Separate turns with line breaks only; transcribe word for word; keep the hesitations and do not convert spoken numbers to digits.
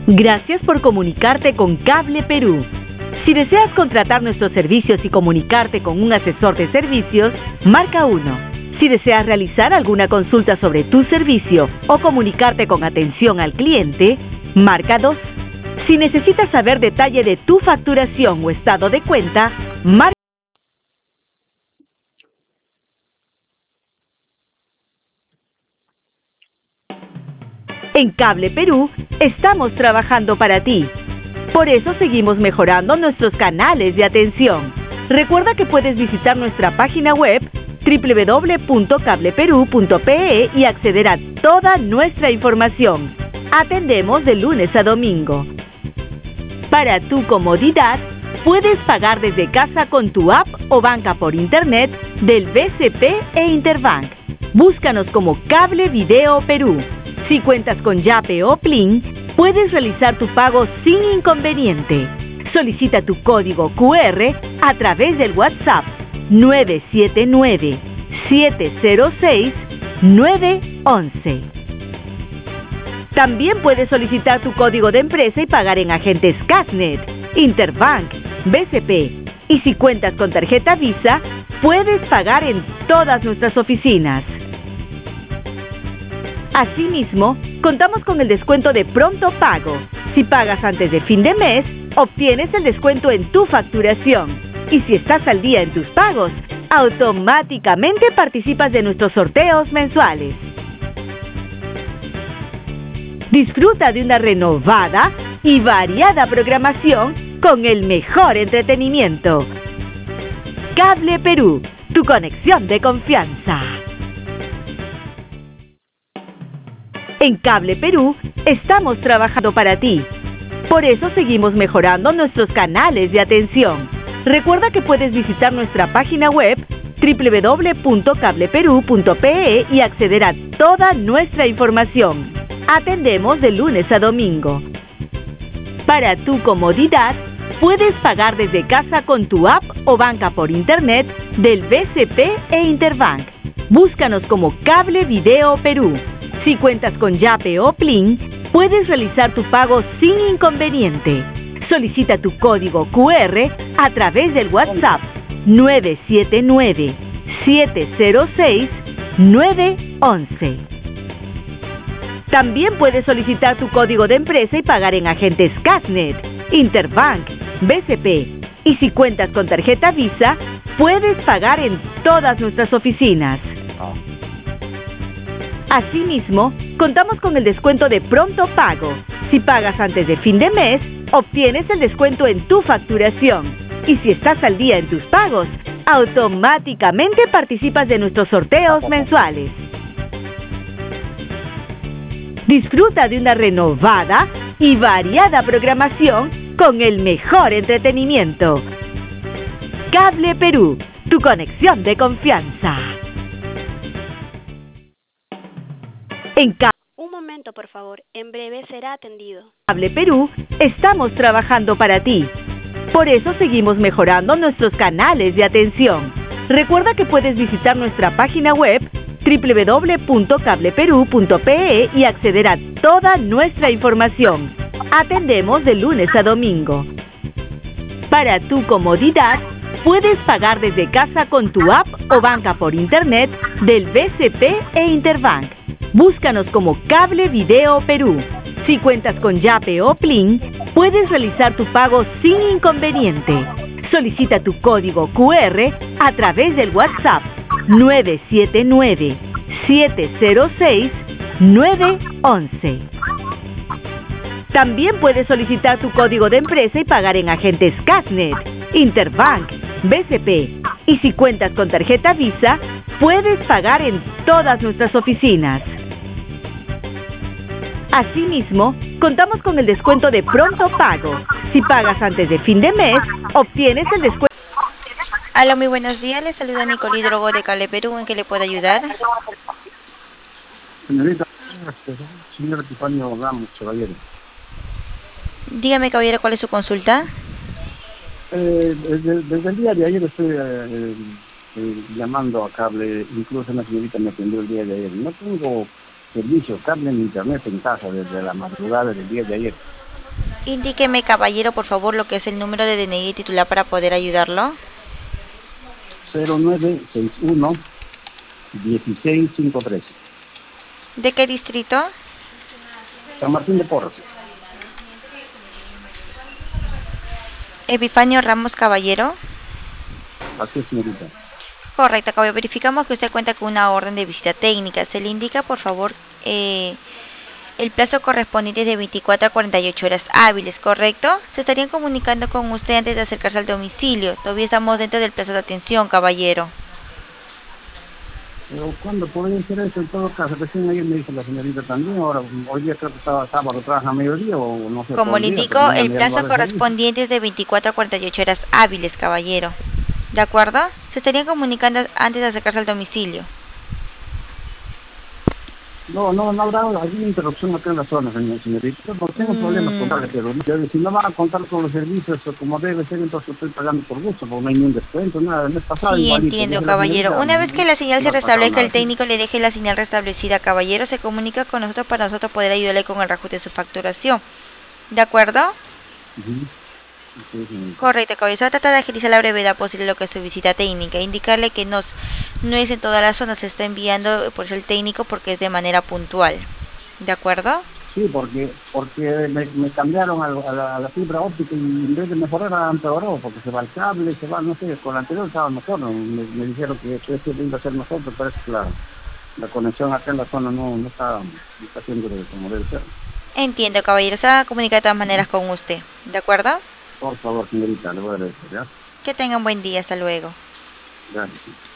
Gracias por comunicarte con Cable Perú. Si deseas contratar nuestros servicios y comunicarte con un asesor de servicios, marca uno. Si deseas realizar alguna consulta sobre tu servicio o comunicarte con atención al cliente, marca dos. Si necesitas saber detalle de tu facturación o estado de cuenta, marca. En Cable Perú estamos trabajando para ti. Por eso seguimos mejorando nuestros canales de atención. Recuerda que puedes visitar nuestra página web doble u doble u doble u punto cable perú punto pe e y acceder a toda nuestra información. Atendemos de lunes a domingo. Para tu comodidad, puedes pagar desde casa con tu app o banca por internet del B C P e Interbank. Búscanos como Cable Video Perú. Si cuentas con Yape o Plin, puedes realizar tu pago sin inconveniente. Solicita tu código cu erre a través del WhatsApp nueve siete nueve, siete cero seis, nueve once. También puedes solicitar tu código de empresa y pagar en agentes Casnet, Interbank, B C P. Y si cuentas con tarjeta Visa, puedes pagar en todas nuestras oficinas. Asimismo, contamos con el descuento de pronto pago. Si pagas antes de fin de mes, obtienes el descuento en tu facturación. Y si estás al día en tus pagos, automáticamente participas de nuestros sorteos mensuales. Disfruta de una renovada y variada programación con el mejor entretenimiento. Cable Perú, tu conexión de confianza. En Cable Perú estamos trabajando para ti. Por eso seguimos mejorando nuestros canales de atención. Recuerda que puedes visitar nuestra página web doble u doble u doble u punto cable perú punto pe e y acceder a toda nuestra información. Atendemos de lunes a domingo. Para tu comodidad, puedes pagar desde casa con tu app o banca por internet del B C P e Interbank. Búscanos como Cable Video Perú. Si cuentas con Yape o Plin, puedes realizar tu pago sin inconveniente. Solicita tu código cu erre a través del WhatsApp nueve siete nueve, siete cero seis, nueve once. También puedes solicitar tu código de empresa y pagar en agentes Casnet, Interbank, B C P. Y si cuentas con tarjeta Visa, puedes pagar en todas nuestras oficinas. Asimismo, contamos con el descuento de pronto pago. Si pagas antes de fin de mes, obtienes el descuento en tu facturación. Y si estás al día en tus pagos, automáticamente participas de nuestros sorteos mensuales. Disfruta de una renovada y variada programación con el mejor entretenimiento. Cable Perú, tu conexión de confianza. En Cable
Un momento, por favor. En breve será atendido.
Cable Perú estamos trabajando para ti. Por eso seguimos mejorando nuestros canales de atención. Recuerda que puedes visitar nuestra página web doble u doble u doble u punto cable perú punto pe e y acceder a toda nuestra información. Atendemos de lunes a domingo. Para tu comodidad, puedes pagar desde casa con tu app o banca por internet del B C P e Interbank. Búscanos como Cable Video Perú. Si cuentas con Yape o Plin, puedes realizar tu pago sin inconveniente. Solicita tu código cu erre a través del WhatsApp nueve siete nueve, siete cero seis, nueve once. También puedes solicitar tu código de empresa y pagar en agentes Casnet, Interbank, B C P. Y si cuentas con tarjeta Visa, puedes pagar en todas nuestras oficinas. Asimismo, contamos con el descuento de pronto pago. Si pagas antes de fin de mes, obtienes el descuento.
Hola, muy buenos días. Le saluda Nicole Hidrogo de Cable Perú. ¿En qué le puedo ayudar?
Señorita, señor Epifanio Ramos, caballero.
Dígame, caballero, ¿cuál es su consulta?
Eh, desde, desde el día de ayer estoy eh, eh, llamando a Cable, incluso una señorita me atendió el día de ayer. No tengo servicio, cable en internet en casa desde la madrugada del día de ayer.
Indíqueme, caballero, por favor, lo que es el número de D N I titular para poder ayudarlo.
cero nueve seis uno dieciséis cincuenta y tres.
¿De qué distrito?
San Martín de Porres.
Epifanio Ramos, caballero.
Así es, señorita.
Correcto, caballero. Verificamos que usted cuenta con una orden de visita técnica. Se le indica, por favor, eh, el plazo correspondiente es de veinticuatro a cuarenta y ocho horas hábiles, ¿correcto? Se estarían comunicando con usted antes de acercarse al domicilio. Todavía estamos dentro del plazo de atención, caballero.
Pero ¿cuándo podría ser eso? En todo caso, recién ayer me dijo la señorita también, ahora hoy día creo que estaba sábado, trabaja a mediodía o no sé.
Como le
día,
indico,
el
el plazo correspondiente es de veinticuatro a cuarenta y ocho horas hábiles, caballero. ¿De acuerdo? Se estarían comunicando antes de acercarse al domicilio.
No, no, no habrá alguna interrupción acá en la zona, señor, señorita. No tengo
Mm.
problemas con darle, pero yo, si no van a contar con los servicios como debe ser, entonces estoy pagando por gusto, porque no hay ningún descuento, nada. El mes pasado,
Sí,
igualito,
entiendo,
dije la
caballero.
señorita,
Una vez que la señal
no
se
ha pasado
restablezca, el
nada.
técnico le deje la señal restablecida, caballero, se comunica con nosotros para nosotros poder ayudarle con el reajuste de su facturación. ¿De acuerdo?
Ujú. Sí, señorita.
Correcto, caballero. Se va a tratar de agilizar la brevedad posible lo que es su visita técnica. Indicarle que no, no es en toda la zona, se está enviando por el técnico porque es de manera puntual. ¿De acuerdo?
Sí, porque porque me, me cambiaron a, a, la, a la fibra óptica y en vez de mejorar ha empeorado, porque se va el cable, se va, no sé, con la anterior estaba mejor, ¿no? me, me dijeron que este iba a ser mejor, pero parece que la, la conexión acá en la zona no, no está, no está haciendo como debe ser.
Entiendo, caballero. Se va a comunicar de todas maneras con usted. ¿De acuerdo?
Por favor, señorita, le voy a agradecer, ¿ya?
Que tenga un buen día. Hasta luego.
Gracias.